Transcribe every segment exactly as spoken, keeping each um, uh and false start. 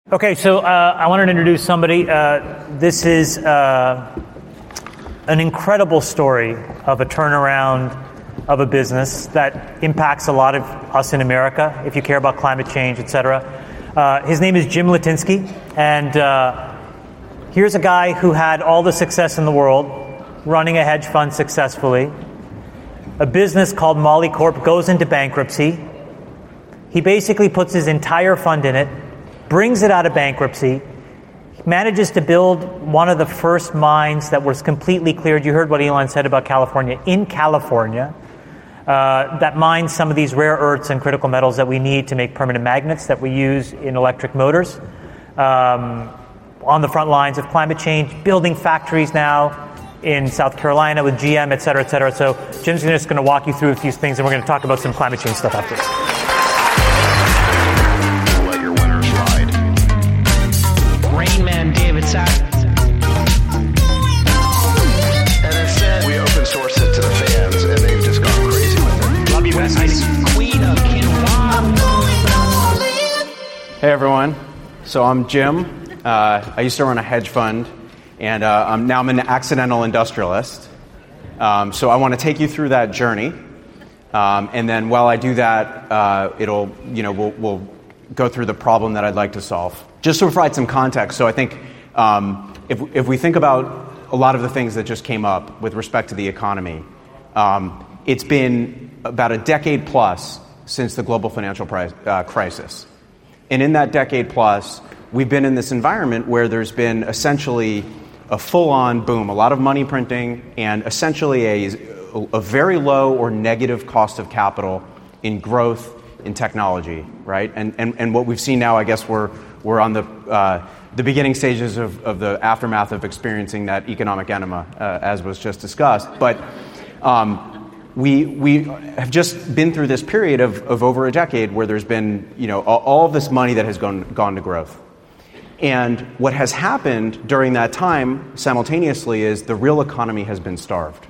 Okay, so uh, I wanted to introduce somebody. Uh, this is uh, an incredible story of a turnaround of a business that impacts a lot of us in America, if you care about climate change, et cetera. Uh, his name is Jim Litinsky, and uh, here's a guy who had all the success in the world, running a hedge fund successfully. A business called Molycorp goes into bankruptcy. He basically puts his entire fund in it, brings it out of bankruptcy, manages to build one of the first mines that was completely cleared. You heard what Elon said about California. In California, uh, that mines some of these rare earths and critical metals that we need to make permanent magnets that we use in electric motors. Um, on the front lines of climate change, building factories now in South Carolina with G M, et cetera, et cetera. So Jim's just going to walk you through a few things, and we're going to talk about some climate change stuff after this. We open source it to the fans, and they've just gone crazy with it. Love you, Wes. Queen of Quinoa. Hey, everyone. So I'm Jim. Uh, I used to run a hedge fund, and uh, I'm, now I'm an accidental industrialist. Um, so I want to take you through that journey, um, and then while I do that, uh, it'll, you know, we'll, we'll go through the problem that I'd like to solve. Just to provide some context, so I think um, if if we think about a lot of the things that just came up with respect to the economy, um, it's been about a decade plus since the global financial price, uh, crisis, and in that decade plus, we've been in this environment where there's been essentially a full-on boom, a lot of money printing, and essentially a, a very low or negative cost of capital in growth in technology, right? And and and what we've seen now, I guess we're we're on the uh, the beginning stages of, of the aftermath of experiencing that economic enema, uh, as was just discussed. But um, we we have just been through this period of, of over a decade where there's been, you know, all, all of this money that has gone gone to growth. And what has happened during that time simultaneously is the real economy has been starved.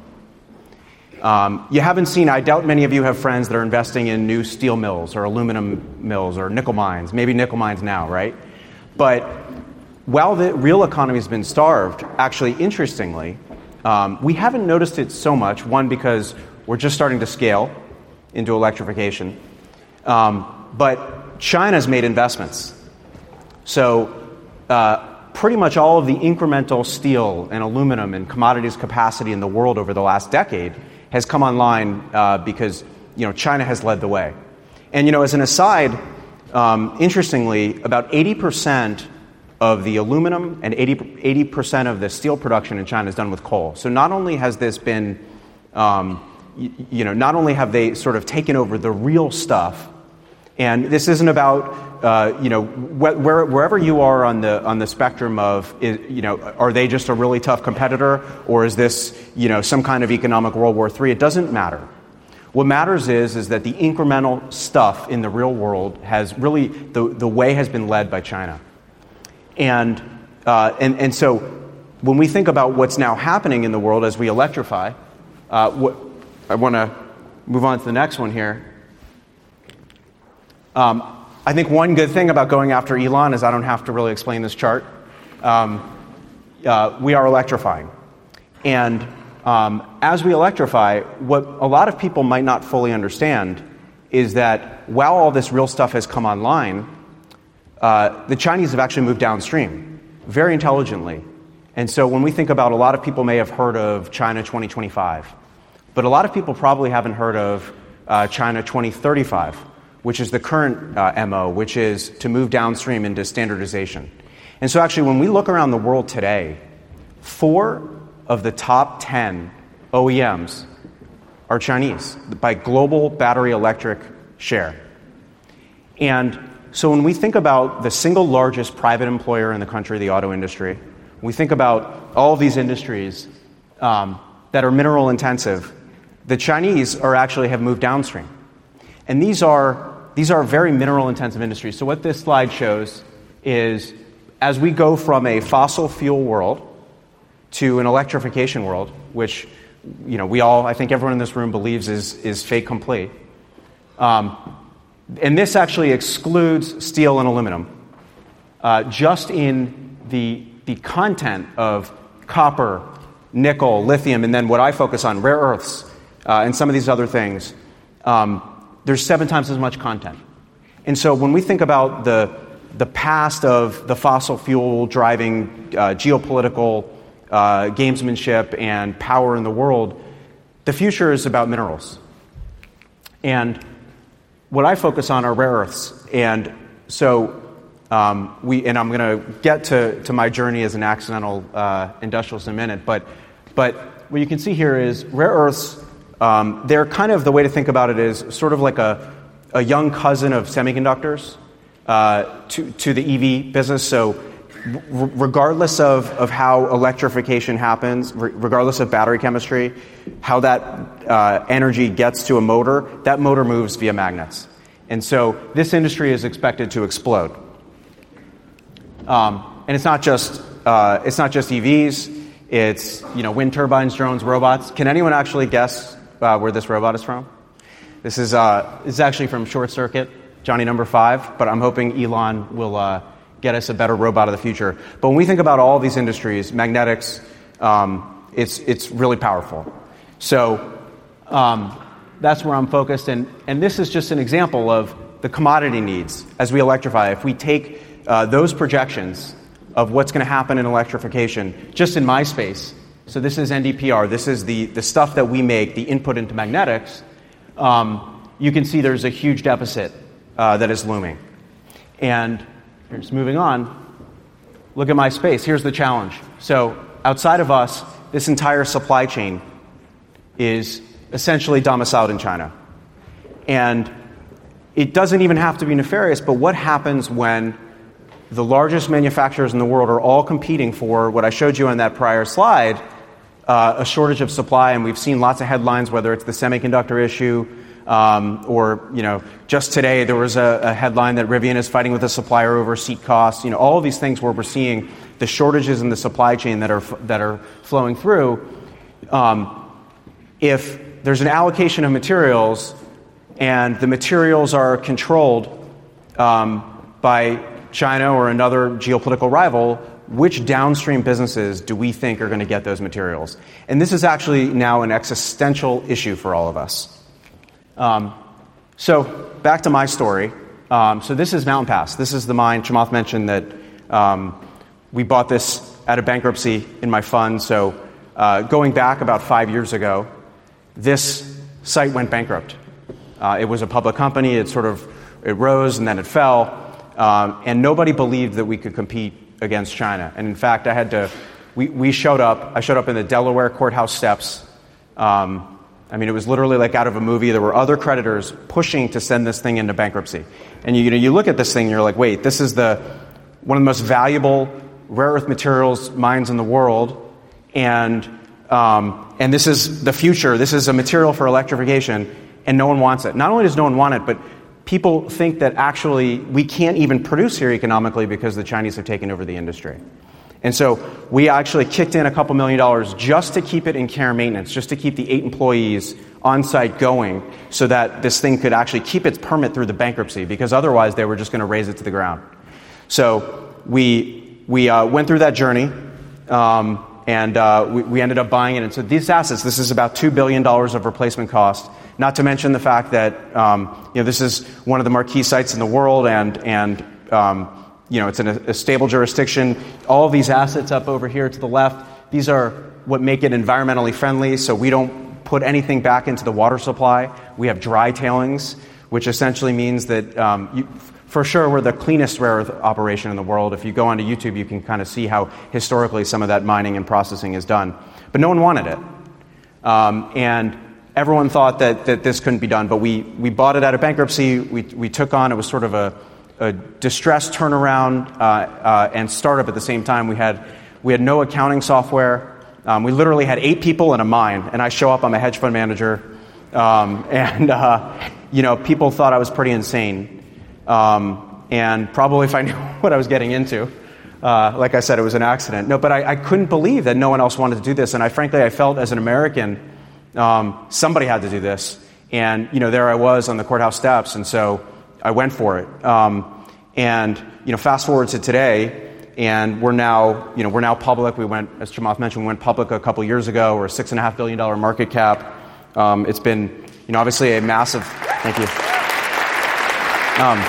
Um, you haven't seen, I doubt many of you have friends that are investing in new steel mills or aluminum mills or nickel mines, maybe nickel mines now, right? But while the real economy has been starved, actually, interestingly, um, we haven't noticed it so much, one, because we're just starting to scale into electrification, um, but China's made investments. So uh, pretty much all of the incremental steel and aluminum and commodities capacity in the world over the last decade has come online uh, because, you know, China has led the way. And, you know, as an aside, um, interestingly, about eighty percent of the aluminum and eighty percent of the steel production in China is done with coal. So not only has this been, um, you, you know, not only have they sort of taken over the real stuff, and this isn't about, uh, you know, wh- where, wherever you are on the on the spectrum of, you know, are they just a really tough competitor, or is this, you know, some kind of economic World War Three? It doesn't matter. What matters is is that the incremental stuff in the real world has really, the, the way has been led by China. And, uh, and and so when we think about what's now happening in the world as we electrify, uh, what, I want to move on to the next one here. Um, I think one good thing about going after Elon is I don't have to really explain this chart. Um, uh, we are electrifying. And um, as we electrify, what a lot of people might not fully understand is that while all this real stuff has come online, uh, the Chinese have actually moved downstream very intelligently. And so when we think about, a lot of people may have heard of China twenty twenty-five, but a lot of people probably haven't heard of uh, China twenty thirty-five, which is the current uh, M O, which is to move downstream into standardization. And so actually, when we look around the world today, four of the top ten O E Ms are Chinese by global battery electric share. And so when we think about the single largest private employer in the country, the auto industry, we think about all of these industries um, that are mineral intensive, the Chinese are actually have moved downstream. And these are these are very mineral intensive industries. So what this slide shows is, as we go from a fossil fuel world to an electrification world, which, you know, we all, I think everyone in this room believes is is fait complete. Um, and this actually excludes steel and aluminum. uh, just in the, the content of copper, nickel, lithium, and then what I focus on, rare earths, uh, and some of these other things, um, there's seven times as much content. And so when we think about the, the past of the fossil fuel driving uh, geopolitical uh, gamesmanship and power in the world, the future is about minerals. And what I focus on are rare earths. And so um, we, and I'm going to get to, to my journey as an accidental uh, industrialist in a minute, but, but what you can see here is rare earths, um, they're kind of, the way to think about it is sort of like a, a young cousin of semiconductors uh, to, to the E V business. So r- regardless of, of how electrification happens, r- regardless of battery chemistry, how that uh, energy gets to a motor, that motor moves via magnets. And so this industry is expected to explode. Um, and it's not just uh, it's not just E Vs. It's, you know, wind turbines, drones, robots. Can anyone actually guess uh, where this robot is from? This is uh, this is actually from Short Circuit, Johnny Number Five. But I'm hoping Elon will uh, get us a better robot of the future. But when we think about all these industries, magnetics, um, it's it's really powerful. So um, that's where I'm focused. And and this is just an example of the commodity needs as we electrify. If we take uh, those projections of what's going to happen in electrification, just in my space. So this is N D P R. This is the, the stuff that we make, the input into magnetics. Um, you can see there's a huge deficit uh, that is looming. And just moving on, look at my space. Here's the challenge. So outside of us, this entire supply chain is essentially domiciled in China. And it doesn't even have to be nefarious, but what happens when the largest manufacturers in the world are all competing for what I showed you on that prior slide, uh, a shortage of supply, and we've seen lots of headlines, whether it's the semiconductor issue, um, or, you know, just today there was a, a headline that Rivian is fighting with a supplier over seat costs. You know, all of these things where we're seeing the shortages in the supply chain that are that are flowing through. Um, if there's an allocation of materials and the materials are controlled um, by China or another geopolitical rival, which downstream businesses do we think are going to get those materials? And this is actually now an existential issue for all of us. Um, so back to my story. Um, so this is Mountain Pass. This is the mine. Chamath mentioned that um, we bought this out of bankruptcy in my fund. So uh, going back about five years ago, this site went bankrupt. Uh, it was a public company. It sort of it rose and then it fell. Um, and nobody believed that we could compete against China. And in fact, I had to, we, we showed up, I showed up in the Delaware courthouse steps. Um, I mean, it was literally like out of a movie. There were other creditors pushing to send this thing into bankruptcy. And you, you know, you look at this thing, and you're like, wait, this is the one of the most valuable rare earth materials mines in the world. And, um, and this is the future. This is a material for electrification, and no one wants it. Not only does no one want it, but people think that actually we can't even produce here economically because the Chinese have taken over the industry. And so we actually kicked in a couple million dollars just to keep it in care and maintenance, just to keep the eight employees on site going so that this thing could actually keep its permit through the bankruptcy, because otherwise they were just going to raze it to the ground. So we we uh, went through that journey, um, and uh, we, we ended up buying it. And so these assets, this is about two billion dollars of replacement cost. Not to mention the fact that um, you know, this is one of the marquee sites in the world, and and um, you know, it's in a, a stable jurisdiction. All of these assets up over here to the left, these are what make it environmentally friendly. So we don't put anything back into the water supply. We have dry tailings, which essentially means that um, you, for sure we're the cleanest rare earth operation in the world. If you go onto YouTube, you can kind of see how historically some of that mining and processing is done. But no one wanted it, um, and everyone thought that, that this couldn't be done, but we, we bought it out of bankruptcy. We, we took on, it was sort of a, a distressed turnaround uh, uh, and startup at the same time. We had, we had no accounting software. Um, we literally had eight people in a mine, and I show up, I'm a hedge fund manager, um, and uh, you know, people thought I was pretty insane, um, and probably if I knew what I was getting into. Uh, like I said, it was an accident. No, but I, I couldn't believe that no one else wanted to do this, and I frankly, I felt as an American, Um, somebody had to do this, and you know, there I was on the courthouse steps, and so I went for it. Um, And you know, fast forward to today, and we're now, you know, we're now public. We went, as Chamath mentioned, we went public a couple years ago. We're a six and a half billion dollar market cap. Um, it's been, you know, obviously a massive. Thank you. Um,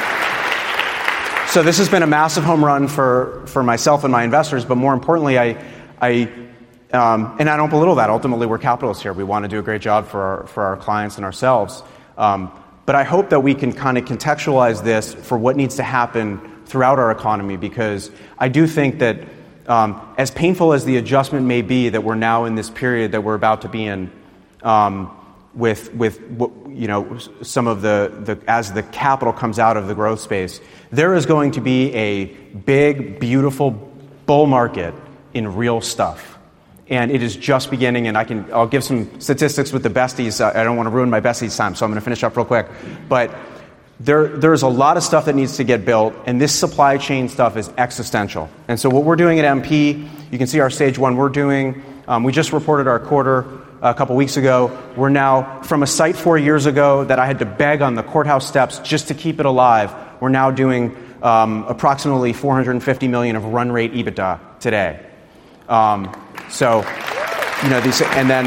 so this has been a massive home run for for myself and my investors. But more importantly, I, I, um, and I don't belittle that. Ultimately, we're capitalists here. We want to do a great job for our for our clients and ourselves. Um, but I hope that we can kind of contextualize this for what needs to happen throughout our economy, because I do think that um, as painful as the adjustment may be that we're now in this period that we're about to be in, um, with with you know some of the, the as the capital comes out of the growth space, there is going to be a big, beautiful bull market in real stuff, and it is just beginning. And I can I'll give some statistics with the besties. I don't want to ruin my besties' time, so I'm going to finish up real quick, but. There, there's a lot of stuff that needs to get built, and this supply chain stuff is existential. And so what we're doing at M P, you can see our stage one we're doing. Um, we just reported our quarter a couple weeks ago. We're now, from a site four years ago that I had to beg on the courthouse steps just to keep it alive, we're now doing um, approximately four hundred fifty million of run rate EBITDA today. Um, so, you know, these, and then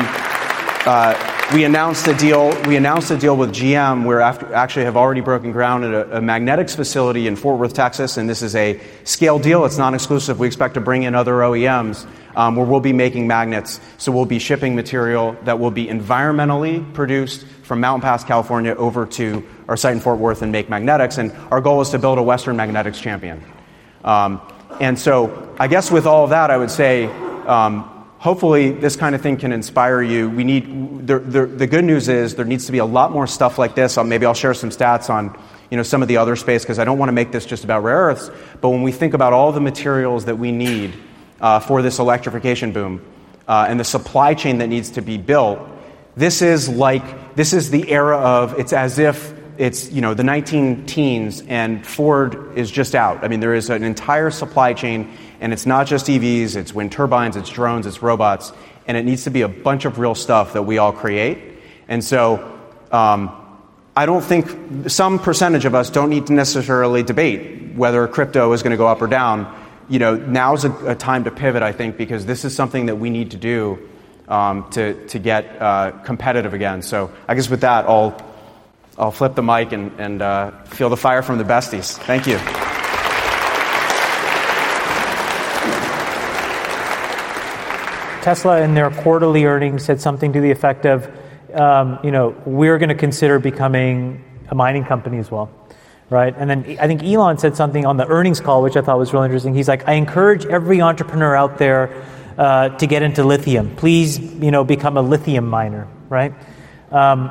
uh, We announced a deal. We announced a deal with G M. We're after, actually have already broken ground at a, a magnetics facility in Fort Worth, Texas, and this is a scale deal. It's non-exclusive. We expect to bring in other O E Ms um, where we'll be making magnets. So we'll be shipping material that will be environmentally produced from Mountain Pass, California, over to our site in Fort Worth and make magnetics. And our goal is to build a Western magnetics champion. Um, and so, I guess with all of that, I would say. Um, Hopefully, this kind of thing can inspire you. We need the, the, the good news is there needs to be a lot more stuff like this. Um, maybe I'll share some stats on, you know, some of the other space because I don't want to make this just about rare earths. But when we think about all the materials that we need uh, for this electrification boom uh, and the supply chain that needs to be built, this is like this is the era of it's as if it's you know the nineteen teens and Ford is just out. I mean, there is an entire supply chain. And it's not just E Vs, it's wind turbines, it's drones, it's robots, and it needs to be a bunch of real stuff that we all create. And so um, I don't think some percentage of us don't need to necessarily debate whether crypto is going to go up or down. You know, now's a, a time to pivot, I think, because this is something that we need to do um, to to get uh, competitive again. So I guess with that, I'll I'll flip the mic and, and uh, feel the fire from the besties. Thank you. Tesla in their quarterly earnings said something to the effect of, um, you know, we're going to consider becoming a mining company as well, right? And then I think Elon said something on the earnings call, which I thought was really interesting. He's like, I encourage every entrepreneur out there uh, to get into lithium. Please, you know, become a lithium miner, right? Um,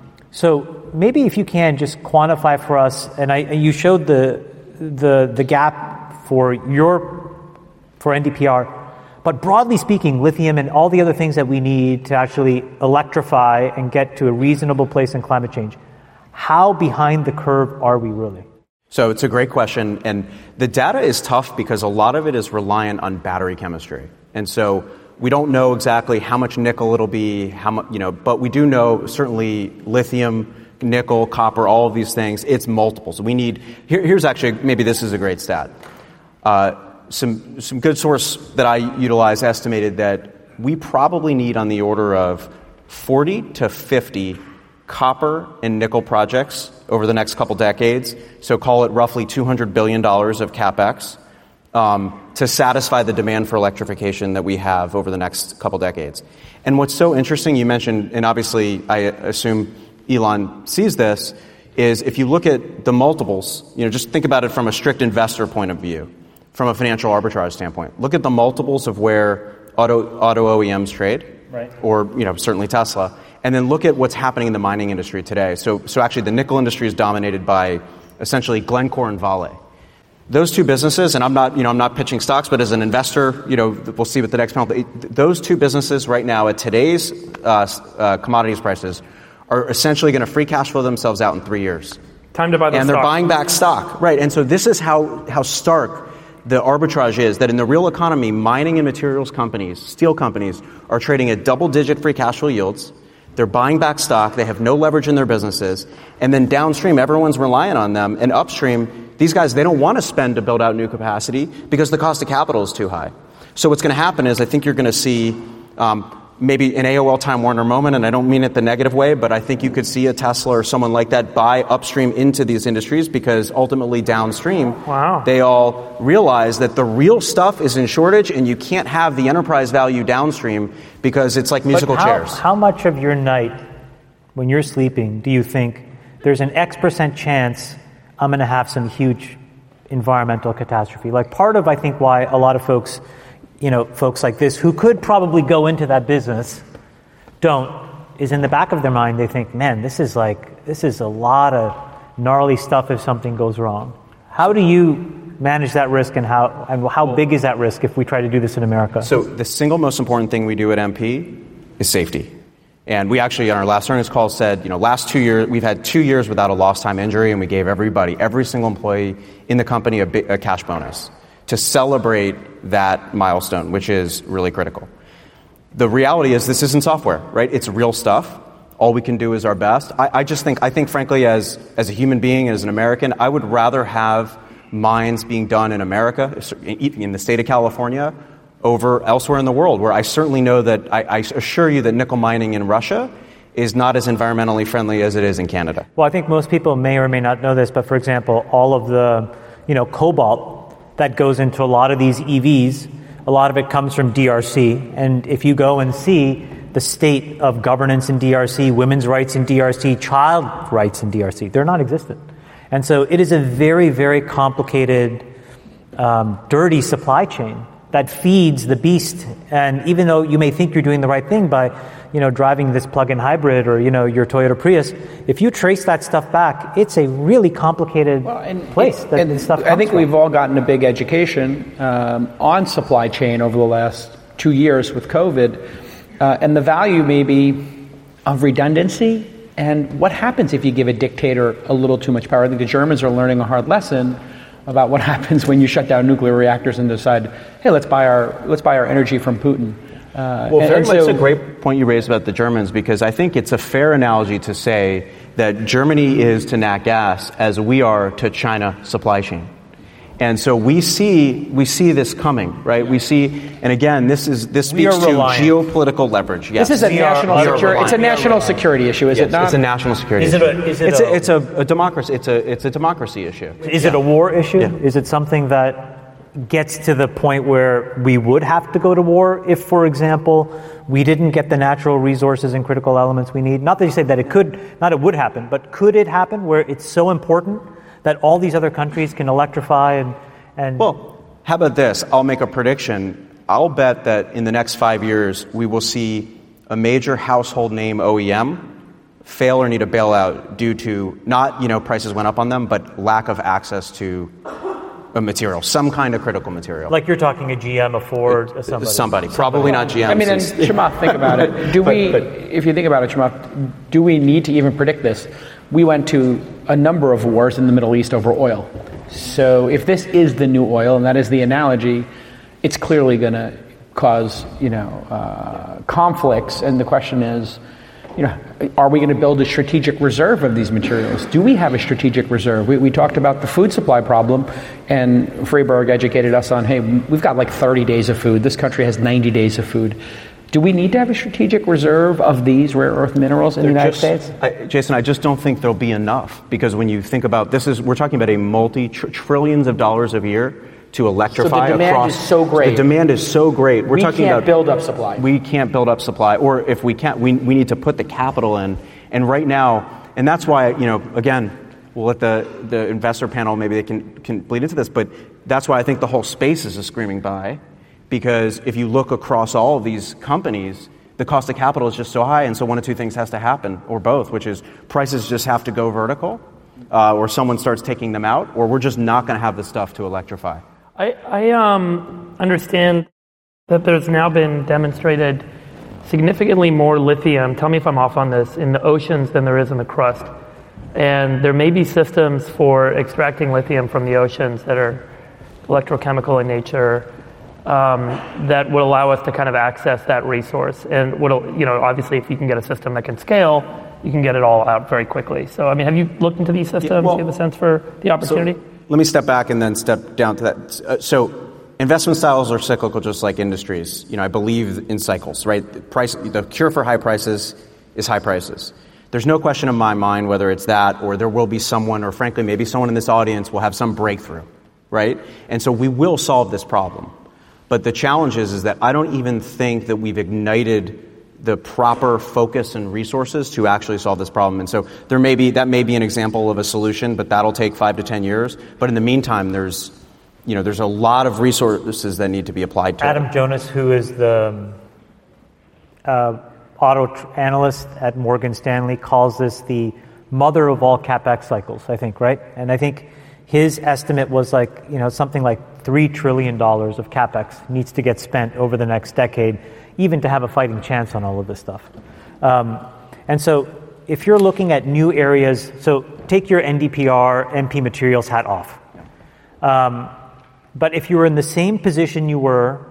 so maybe if you can just quantify for us, and I, you showed the the the gap for your for N D P R. But broadly speaking, lithium and all the other things that we need to actually electrify and get to a reasonable place in climate change, how behind the curve are we really? So it's a great question. And the data is tough because a lot of it is reliant on battery chemistry. And so we don't know exactly how much nickel it'll be, how much, you know, but we do know certainly lithium, nickel, copper, all of these things, it's multiples. We need, here, here's actually, maybe this is a great stat. Uh, Some some good source that I utilize estimated that we probably need on the order of forty to fifty copper and nickel projects over the next couple decades. So call it roughly two hundred billion dollars of CapEx um, to satisfy the demand for electrification that we have over the next couple decades. And what's so interesting, you mentioned, and obviously I assume Elon sees this, is if you look at the multiples, you know, just think about it from a strict investor point of view. From a financial arbitrage standpoint, look at the multiples of where auto auto O E Ms trade, right. or you know certainly Tesla, and then look at what's happening in the mining industry today. So, so actually, the nickel industry is dominated by essentially Glencore and Vale. Those two businesses, and I'm not you know I'm not pitching stocks, but as an investor, you know we'll see what the next panel. Those two businesses right now at today's uh, uh, commodities prices are essentially going to free cash flow themselves out in three years. Time to buy the and stock. they're buying back stock, right? And so this is how how stark the arbitrage is, that in the real economy, mining and materials companies, steel companies, are trading at double-digit free cash flow yields. They're buying back stock. They have no leverage in their businesses. And then downstream, everyone's relying on them. And upstream, These guys, they don't want to spend to build out new capacity because the cost of capital is too high. So what's going to happen is I think you're going to see um, maybe an A O L Time Warner moment, and I don't mean it the negative way, but I think you could see a Tesla or someone like that buy upstream into these industries because ultimately downstream, wow. they all realize that the real stuff is in shortage and you can't have the enterprise value downstream because it's like musical but how, chairs. How much of your night when you're sleeping do you think there's an X percent chance I'm going to have some huge environmental catastrophe? Like part of, I think, why a lot of folks, you know, folks like this who could probably go into that business don't, is in the back of their mind they think, man, this is like, this is a lot of gnarly stuff if something goes wrong. How do you manage that risk, and how and how big is that risk if we try to do this in America? So the single most important thing we do at M P is safety. And we actually, on our last earnings call, said, you know, last two years, we've had two years without a lost time injury, and we gave everybody, every single employee in the company a, big, a cash bonus to celebrate that milestone, which is really critical. The reality is this isn't software, right? It's real stuff. All we can do is our best. I, I just think, I think frankly, as, as a human being, as an American, I would rather have mines being done in America, in the state of California, over elsewhere in the world, where I certainly know that, I, I assure you that nickel mining in Russia is not as environmentally friendly as it is in Canada. Well, I think most people may or may not know this, but for example, all of the, you know, cobalt that goes into a lot of these E Vs, a lot of it comes from D R C. And if you go and see the state of governance in D R C, women's rights in D R C, child rights in D R C, they're non-existent. And so it is a very, very complicated, um, dirty supply chain that feeds the beast. And even though you may think you're doing the right thing by, you know, driving this plug-in hybrid or, you know, your Toyota Prius, if you trace that stuff back, it's a really complicated well, and, place that and this stuff comes I think from. we've all gotten a big education um, on supply chain over the last two years with COVID, uh, and the value maybe of redundancy and what happens if you give a dictator a little too much power. I think the Germans are learning a hard lesson about what happens when you shut down nuclear reactors and decide, hey, let's buy our let's buy our energy from Putin. Uh, well, and, very and much so, a great point you raised about the Germans, because I think it's a fair analogy to say that Germany is to nat gas as we are to China supply chain. And so we see we see this coming, right? We see, and again, this is this speaks to geopolitical leverage. Yes. This is a we national are, security. It's a national security issue, is yes, it not? It's a national security is issue. It a, is it it's a, a, it's a, a democracy. It's a it's a democracy issue. Is yeah. it a war issue? Yeah. Is it something that gets to the point where we would have to go to war if, for example, we didn't get the natural resources and critical elements we need? Not that you say that it could, not it would happen, but could it happen where it's so important that all these other countries can electrify and And well, how about this? I'll make a prediction. I'll bet that in the next five years, we will see a major household name O E M fail or need a bailout due to not, you know, prices went up on them, but lack of access to a material, some kind of critical material. Like you're talking a G M, a Ford, a somebody. Somebody, probably not G M. I mean, and Chamath, think about it. Do we, but, but, if you think about it, Chamath, do we need to even predict this? We went to a number of wars in the Middle East over oil. So if this is the new oil, and that is the analogy, it's clearly going to cause, you know, uh, conflicts. And the question is, you know, are we going to build a strategic reserve of these materials? Do we have a strategic reserve? We, we talked about the food supply problem, and Freeberg educated us on, hey, we've got like thirty days of food. This country has ninety days of food. Do we need to have a strategic reserve of these rare earth minerals in They're the United just, States? I, Jason, I just don't think there'll be enough, because when you think about this, is we're talking about a multi-trillions of dollars a year to electrify so the demand across. Is so great. The demand is so great. We're we talking can't about build up supply. We can't build up supply, or if we can't, we we need to put the capital in. And right now, and that's why, you know, again, we'll let the the investor panel, maybe they can can bleed into this, but that's why I think the whole space is a screaming buy, because if you look across all of these companies, the cost of capital is just so high, and so one of two things has to happen, or both, which is prices just have to go vertical, uh, or someone starts taking them out, or we're just not going to have the stuff to electrify. I, I um, understand that there's now been demonstrated significantly more lithium, tell me if I'm off on this, in the oceans than there is in the crust. And there may be systems for extracting lithium from the oceans that are electrochemical in nature, Um, that would allow us to kind of access that resource. And would, you know, obviously if you can get a system that can scale, you can get it all out very quickly. So, I mean, have you looked into these systems? Yeah, well, Do you have a sense for the opportunity? So let me step back and then step down to that. Uh, so investment styles are cyclical, just like industries. You know, I believe in cycles, right? The price, the cure for high prices is high prices. There's no question in my mind whether it's that or there will be someone, or frankly, maybe someone in this audience will have some breakthrough, right? And so we will solve this problem. But the challenge is, is that I don't even think that we've ignited the proper focus and resources to actually solve this problem. And so there may be, that may be an example of a solution, but that'll take five to ten years. But in the meantime, there's, you know, there's a lot of resources that need to be applied to Adam it. Jonas, who is the uh, auto tr- analyst at Morgan Stanley, calls this the mother of all CapEx cycles, I think, right? And I think his estimate was like, you know, something like three trillion dollars of CapEx needs to get spent over the next decade, even to have a fighting chance on all of this stuff. Um, and so if you're looking at new areas, so take your N D P R, M P materials hat off. Um, but if you were in the same position you were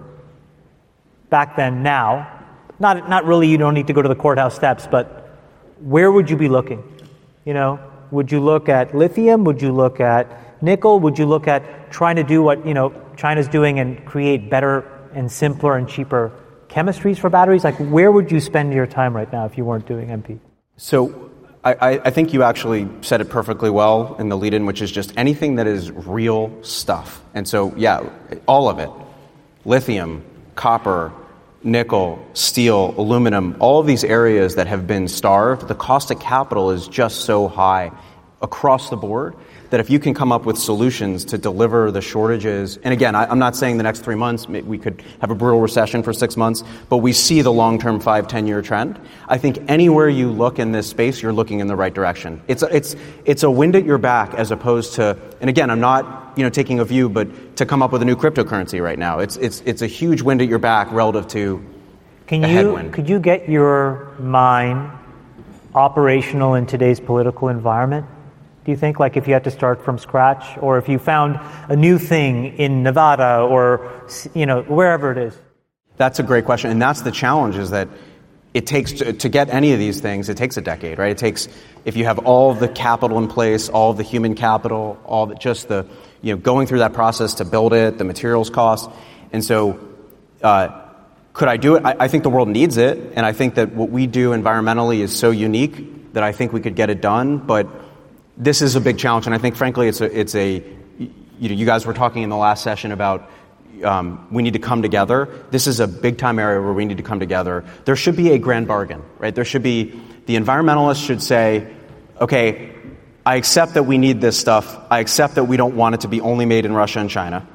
back then now, not not really, you don't need to go to the courthouse steps, but where would you be looking? You know, would you look at lithium? Would you look at nickel? Would you look at trying to do what, you know, China's doing and create better and simpler and cheaper chemistries for batteries? Like, where would you spend your time right now if you weren't doing M P? So I, I think you actually said it perfectly well in the lead-in, which is just anything that is real stuff. And so, yeah, all of it. Lithium, copper, nickel, steel, aluminum, all of these areas that have been starved, the cost of capital is just so high across the board that if you can come up with solutions to deliver the shortages, and again, I, I'm not saying the next three months, we could have a brutal recession for six months, but we see the long-term five, ten-year trend. I think anywhere you look in this space, you're looking in the right direction. It's a, it's it's a wind at your back as opposed to, and again, I'm not you know taking a view, but to come up with a new cryptocurrency right now, it's it's it's a huge wind at your back relative to Can a you headwind. Could you get your mine operational in today's political environment? Do you think, like if you had to start from scratch, or if you found a new thing in Nevada or, you know, wherever it is? That's a great question. And that's the challenge, is that it takes to, to get any of these things, it takes a decade, right? It takes, if you have all the capital in place, all the human capital, all the, just the, you know, going through that process to build it, the materials cost. And so, uh, could I do it? I, I think the world needs it. And I think that what we do environmentally is so unique that I think we could get it done. But this is a big challenge, and I think, frankly, it's a, it's a, you know, you guys were talking in the last session about um, we need to come together. This is a big-time area where we need to come together. There should be a grand bargain, right? There should be, the environmentalists should say, okay, I accept that we need this stuff. I accept that we don't want it to be only made in Russia and China.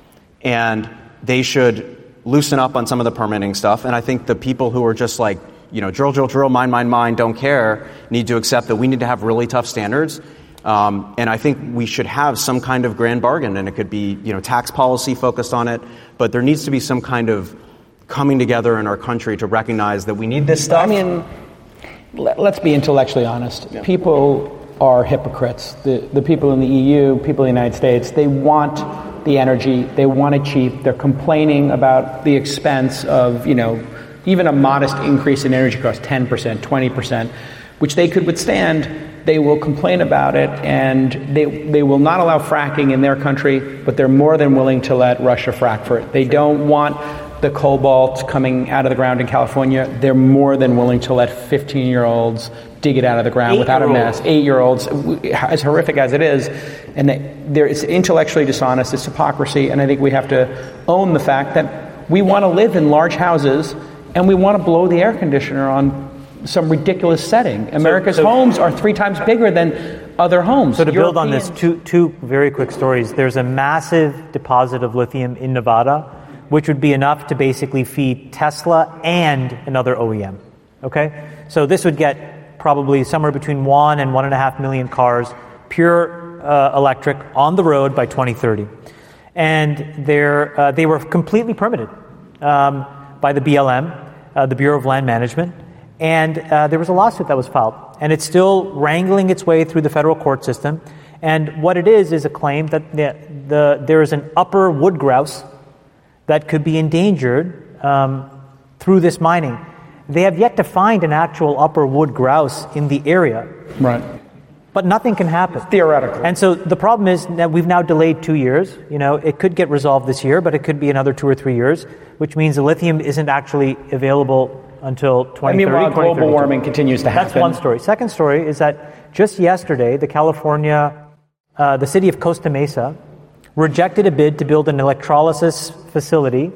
And they should loosen up on some of the permitting stuff. And I think the people who are just like, you know, drill, drill, drill, mine, mine, mine, don't care, need to accept that we need to have really tough standards. Um, and I think we should have some kind of grand bargain, and it could be, you know, tax policy focused on it, but there needs to be some kind of coming together in our country to recognize that we need this stuff. I mean, let's be intellectually honest. Yeah. People are hypocrites. The, the people in the E U, people in the United States, they want the energy, they want it cheap, they're complaining about the expense of, you know, even a modest increase in energy costs, ten percent, twenty percent, which they could withstand. They will complain about it, and they they will not allow fracking in their country, but they're more than willing to let Russia frack for it. They don't want the cobalt coming out of the ground in California. They're more than willing to let fifteen-year-olds dig it out of the ground without a mess. Eight-year-olds, as horrific as it is, and they, it's intellectually dishonest, it's hypocrisy, and I think we have to own the fact that we want to live in large houses, and we want to blow the air conditioner on some ridiculous setting. America's so, so, homes are three times bigger than other homes. So to European. build on this, two, two very quick stories. There's a massive deposit of lithium in Nevada, which would be enough to basically feed Tesla and another O E M. Okay? So this would get probably somewhere between one and one and a half million cars, pure uh, electric, on the road by twenty thirty. And they're, uh, they were completely permitted um, by the B L M, uh, the Bureau of Land Management, and uh, there was a lawsuit that was filed, and it's still wrangling its way through the federal court system. And what it is is a claim that the, the there is an upper wood grouse that could be endangered um, through this mining. They have yet to find an actual upper wood grouse in the area. Right. but nothing can happen. Theoretically. And so the problem is that we've now delayed two years. You know, it could get resolved this year, but it could be another two or three years, which means the lithium isn't actually available until twenty thirty. And meanwhile, global warming continues to happen. That's one story. Second story is that just yesterday, the California, uh, the city of Costa Mesa, rejected a bid to build an electrolysis facility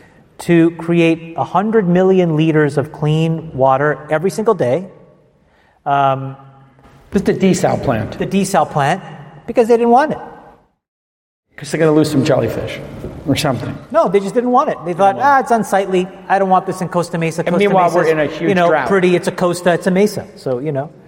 to create one hundred million liters of clean water every single day. Um, This is the desal plant. the desal plant, because they didn't want it. Because they're going to lose some jellyfish or something. No, they just didn't want it. They thought, ah, it's unsightly. I don't want this in Costa Mesa. Costa And meanwhile, Mesa's, we're in a huge you know, drought. pretty. It's a Costa. It's a Mesa. So you know.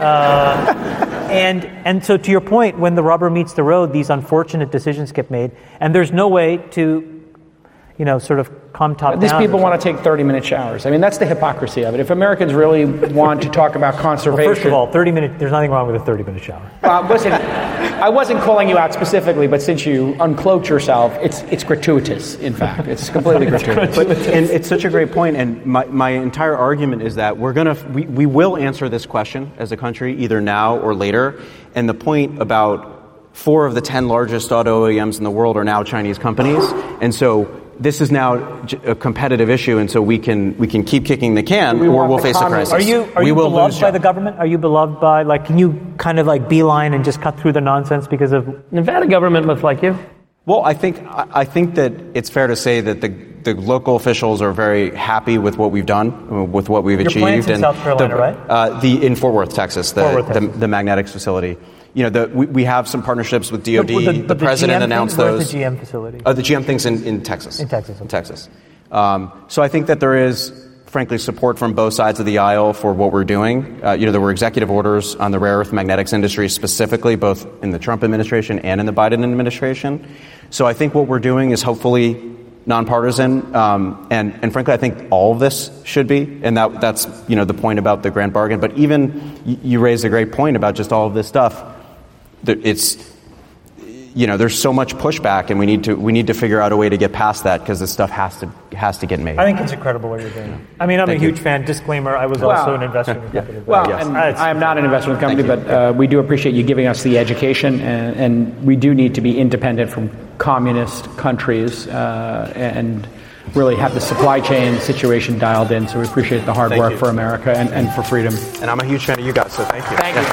Uh, and and so to your point, when the rubber meets the road, these unfortunate decisions get made, and there's no way to, you know, sort of come top These down. people want to take thirty-minute showers. I mean, that's the hypocrisy of it. If Americans really want to talk about conservation... Well, first of all, thirty minute. There's nothing wrong with a thirty-minute shower. Uh, listen, I wasn't calling you out specifically, but since you uncloaked yourself, it's it's gratuitous, in fact. It's completely gratuitous. But, and it's such a great point, and my, my entire argument is that we're gonna we, we will answer this question as a country either now or later. And the point about four of the ten largest auto O E Ms in the world are now Chinese companies, and so this is now a competitive issue, and so we can we can keep kicking the can, We or want we'll the face a communists- crisis. Are you are we you will beloved lose by the jobs. government? Are you beloved by like? Can you kind of like beeline and just cut through the nonsense because of? Nevada government must like you. Well, I think I I think that it's fair to say that the the local officials are very happy with what we've done, uh, with what we've Your achieved. plant's in and South Carolina, the, right? Uh, the in Fort Worth, Texas, the Fort Worth, the, Texas. the magnetics facility. You know, the, we, we have some partnerships with D O D. But The, but president G M announced thing, those. Where's the G M facility? Uh, the G M thing's in, in Texas. In Texas, In okay. Texas. Um, so I think that there is, frankly, support from both sides of the aisle for what we're doing. Uh, you know, there were executive orders on the rare earth magnetics industry specifically, both in the Trump administration and in the Biden administration. So I think what we're doing is hopefully nonpartisan, um, and, and frankly, I think all of this should be, and that that's, you know, the point about the grand bargain. But even, you, you raised a great point about just all of this stuff. That it's, you know, there's so much pushback, and we need to we need to figure out a way to get past that, because this stuff has to has to get made. I think it's incredible what you're doing. I mean, I'm Thank a you. huge fan. Disclaimer: I was Well, also an investor in the company. but- Well, Yes. and Uh, it's- I am not an investor in the company, Thank but uh, we do appreciate you giving us the education, and, and we do need to be independent from communist countries uh, and really have the supply chain situation dialed in. So we appreciate the hard Thank work you. for America and, and for freedom. And I'm a huge fan of you guys, so thank you. Thank you.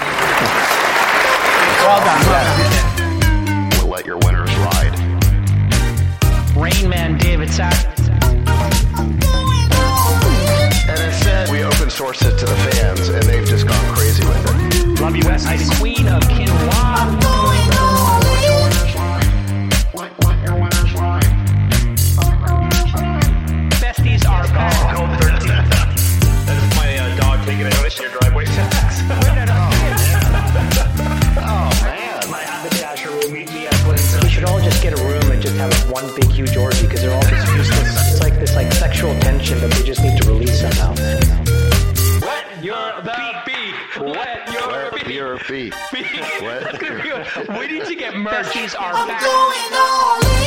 Well done. We'll let your winners ride. Rain Man David Sack. And instead, we open source it to the fans, and they've just gone crazy with it. Robbie West, the Queen of Quinoa. Besties are back. That is my uh, dog taking a notice in your driveway. My haberdasher will meet me at Windsor. We should all just get a room and just have one big huge orgy because they're all just useless. It's like this like sexual tension that they just need to release somehow. Wet your beak. Wet your Wet your feet. beak. Wet your We need to get merch. Besties are I'm back. going all in.